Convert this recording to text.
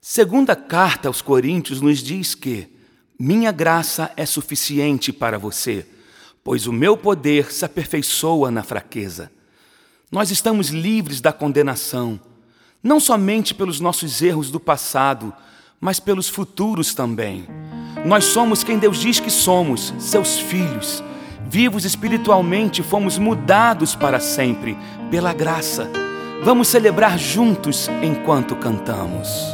Segunda carta aos Coríntios nos diz que minha graça é suficiente para você, pois o meu poder se aperfeiçoa na fraqueza. Nós estamos livres da condenação, não somente pelos nossos erros do passado, mas pelos futuros também. Nós somos quem Deus diz que somos, seus filhos. Vivos espiritualmente, fomos mudados para sempre, pela graça. Vamos celebrar juntos enquanto cantamos.